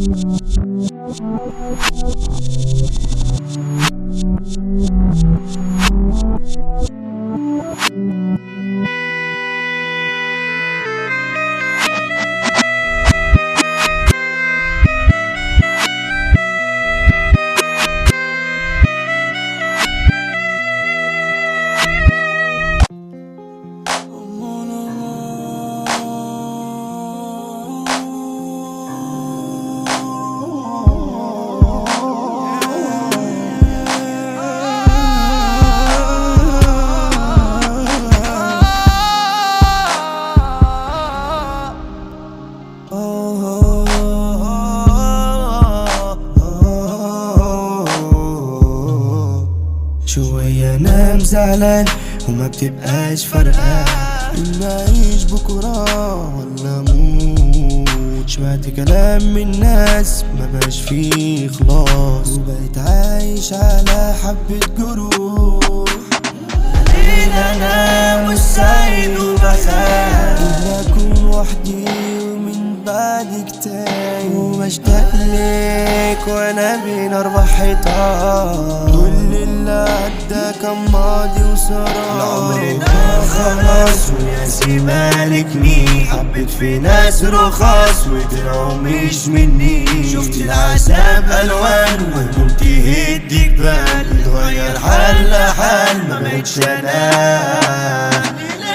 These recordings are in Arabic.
شوية انام زعلان وما بتبقاش فرقان إن أعيش بكرة ولا أموت. شبعت كلام من الناس مبقاش فيه خلاص، وبقيت عايش على حبة جروح. ليه أنا مش سعيد وبخاف إن أكون وحدي ومن بعدك تايه، وبشتاق ليك وأنا بين أربع حيطان. كل اللي عدى كان ماضي وسراب، العمر ده خلاص وناسي مالك مين. حبيت في ناس رخاص وطلعوا مش مني، شفت العذاب ألوان وهموم تهد جبال، اتغير حال لحال ما بقتش أنا.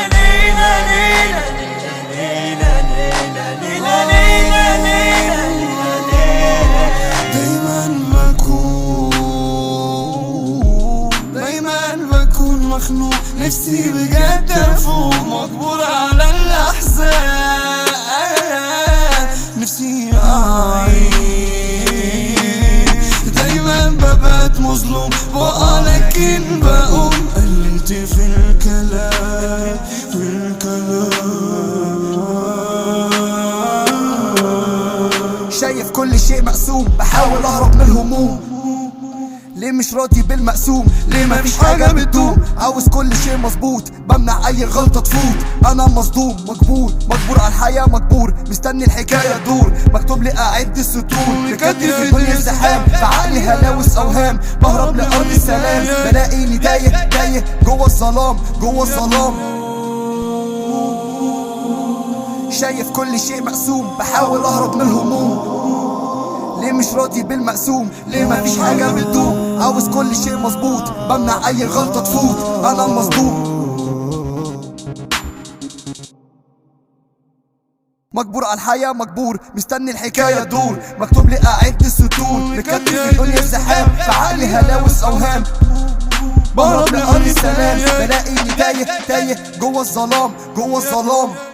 مخنوق نفسي بجد افوق، مجبور على الاحزان، نفسي اعيش. دايما ببات مظلوم بقى لكن بقوم، قللت في الكلام شايف كل شيء مقسوم، بحاول اهرب من الهموم. ليه مش راضي بالمقسوم؟ ليه مفيش حاجة بتدوم؟ عاوز كل شيء مظبوط، بمنع اي غلطة تفوت. انا مصدوم مجبور على الحياة، مجبور مستني الحكاية تدور. مكتوب لي اعد السطور لكتر في الدنيا الزحام، في عقلي هلاوس اوهام، بهرب لارض السلام. بلاقيني تايه جوه الظلام، شايف كل شيء مقسوم، بحاول اهرب من الهموم. ليه مش راضي بالمقسوم؟ ليه مفيش حاجة بتدوم؟ عاوز كل شيء مظبوط، بمنع اي غلطة تفوت. انا مصدوم مجبور على الحياة، مجبور مستني الحكاية تدور. مكتوب لي اعد السطور لكتر في الدنيا الزحام، في عقلي هلاوس اوهام، بهرب لأرض السلام. بلاقيني تايه جوه الظلام.